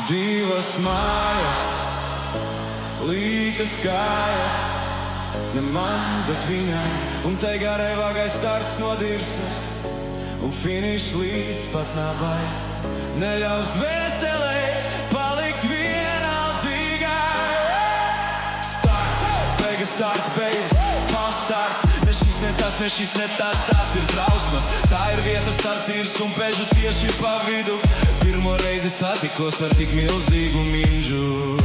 Divas mājas, līkas kājas, ne man, bet viņai, un tai garai vagai starts no dirsas, un finišs līdz pat nabai. Neļaus dvēselei palikt vienaldzīgai. Starts, beigas, falšs starts. Ne šis, ne tas, ne šis, ne tas, tas ir trausmas. Tā ir vieta starp tirs un pežu tieši pa vidu. Pirmo reizi satikos ar tik milzīgu minžu.